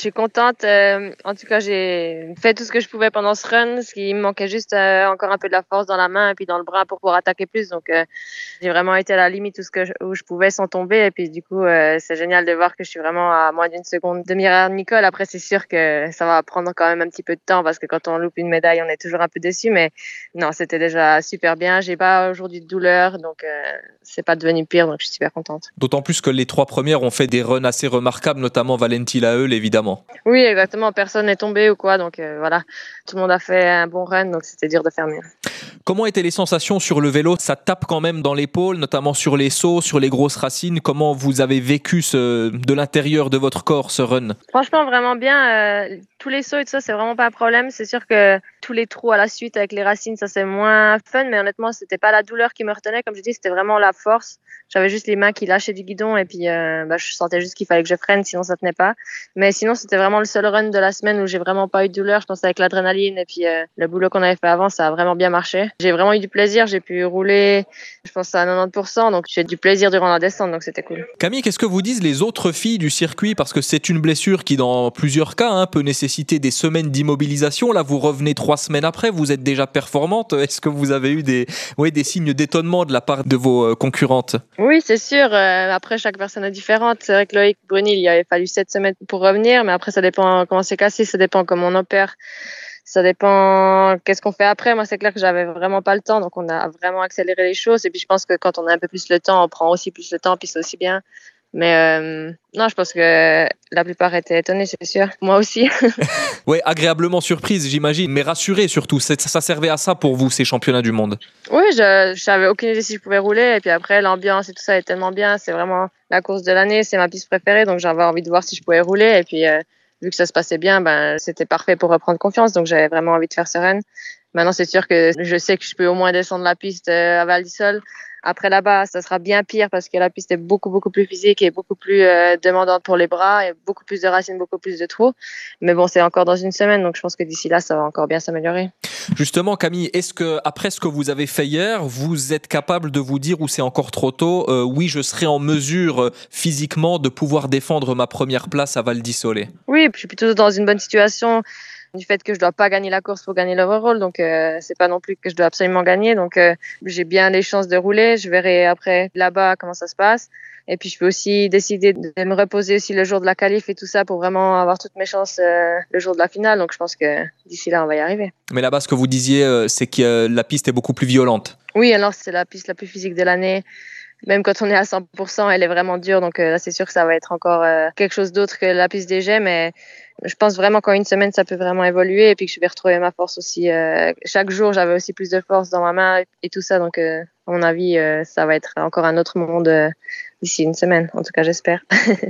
suis contente. En tout cas, j'ai fait tout ce que je pouvais pendant ce run. Ce qui me manquait juste encore un peu de la force dans la main et puis dans le bras pour pouvoir attaquer plus. Donc, j'ai vraiment été à la limite où je pouvais sans tomber. Et puis, du coup, c'est génial de voir que je suis vraiment à moins d'une seconde de derrière Nicole. Après, c'est sûr que ça va prendre quand même un petit peu de temps parce que quand on loupe une médaille, on est toujours un peu déçu. Mais non, c'était déjà super bien. J'ai pas aujourd'hui de douleur, donc c'est pas devenu pire. Donc, je suis super contente. D'autant plus que les 3 premières ont fait des runs assez remarquables, notamment Valentin Laeul, évidemment. Oui, exactement. Personne n'est tombé ou quoi. Donc, voilà. Tout le monde a fait un bon run. Donc, c'était dur de faire mieux. Comment étaient les sensations sur le vélo? Ça tape quand même dans l'épaule, notamment sur les sauts, sur les grosses racines. Comment vous avez vécu de l'intérieur de votre corps ce run? Franchement, vraiment bien. Tous les sauts et tout ça, c'est vraiment pas un problème. C'est sûr que tous les trous à la suite avec les racines, ça c'est moins fun. Mais honnêtement, c'était pas la douleur qui me retenait. Comme je dis, c'était vraiment la force. J'avais juste les mains qui lâchaient du guidon et puis je sentais juste qu'il fallait que je freine, sinon ça tenait pas. Mais sinon, c'était vraiment le seul run de la semaine où j'ai vraiment pas eu de douleur. Je pense avec l'adrénaline et puis le boulot qu'on avait fait avant, ça a vraiment bien marché. J'ai vraiment eu du plaisir. J'ai pu rouler, je pense à 90%. Donc j'ai eu du plaisir durant la descente, donc c'était cool. Camille, qu'est-ce que vous disent les autres filles du circuit? Parce que c'est une blessure qui, dans plusieurs cas, peut nécessiter des semaines d'immobilisation. Là, vous revenez 3 semaines après, vous êtes déjà performante. Est-ce que vous avez eu des signes d'étonnement de la part de vos concurrentes? Oui, c'est sûr. Après, chaque personne est différente. C'est vrai que Loïc Brunil, il avait fallu 7 semaines pour revenir, mais après, ça dépend comment c'est cassé, ça dépend comment on opère, ça dépend qu'est-ce qu'on fait après. Moi, c'est clair que j'avais vraiment pas le temps, donc on a vraiment accéléré les choses. Et puis, je pense que quand on a un peu plus le temps, on prend aussi plus le temps, puis c'est aussi bien. Mais non, je pense que la plupart étaient étonnés, c'est sûr. Moi aussi. Ouais, agréablement surprise, j'imagine, mais rassurée surtout. Ça servait à ça pour vous, ces championnats du monde? Oui, je savais aucune idée si je pouvais rouler. Et puis après, l'ambiance et tout ça est tellement bien. C'est vraiment la course de l'année. C'est ma piste préférée. Donc, j'avais envie de voir si je pouvais rouler. Et puis, vu que ça se passait bien, c'était parfait pour reprendre confiance. Donc, j'avais vraiment envie de faire ce run. Maintenant, c'est sûr que je sais que je peux au moins descendre la piste à Val d'Isole. Après, là-bas, ça sera bien pire parce que la piste est beaucoup, beaucoup plus physique et beaucoup plus demandante pour les bras et beaucoup plus de racines, beaucoup plus de trous. Mais bon, c'est encore dans une semaine. Donc, je pense que d'ici là, ça va encore bien s'améliorer. Justement, Camille, est-ce que après ce que vous avez fait hier, vous êtes capable de vous dire, ou c'est encore trop tôt, oui, je serai en mesure physiquement de pouvoir défendre ma première place à Val d'Isole? Oui, je suis plutôt dans une bonne situation du fait que je dois pas gagner la course pour gagner l'overall. Donc, c'est pas non plus que je dois absolument gagner. Donc, j'ai bien les chances de rouler. Je verrai après là-bas comment ça se passe. Et puis, je peux aussi décider de me reposer aussi le jour de la qualif et tout ça pour vraiment avoir toutes mes chances le jour de la finale. Donc, je pense que d'ici là, on va y arriver. Mais là-bas, ce que vous disiez, c'est que la piste est beaucoup plus violente. Oui, alors c'est la piste la plus physique de l'année. Même quand on est à 100%, elle est vraiment dure. Donc là, c'est sûr que ça va être encore quelque chose d'autre que la piste des Jets. Mais je pense vraiment qu'en une semaine, ça peut vraiment évoluer. Et puis que je vais retrouver ma force aussi. Chaque jour, j'avais aussi plus de force dans ma main et tout ça. Donc, à mon avis, ça va être encore un autre monde d'ici une semaine. En tout cas, j'espère.